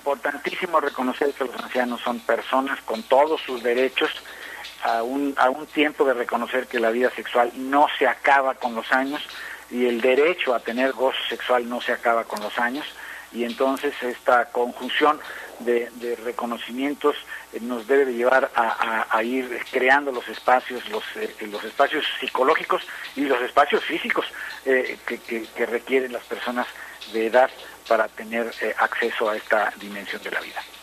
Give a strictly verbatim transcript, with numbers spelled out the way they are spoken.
importantísimo reconocer que los ancianos son personas con todos sus derechos, a un, a un tiempo de reconocer que la vida sexual no se acaba con los años y el derecho a tener gozo sexual no se acaba con los años, y entonces esta conjunción de, de reconocimientos eh, nos debe de llevar a, a, a ir creando los espacios, los, eh, los espacios psicológicos y los espacios físicos eh, que, que, que requieren las personas de edad para tener eh, acceso a esta dimensión de la vida.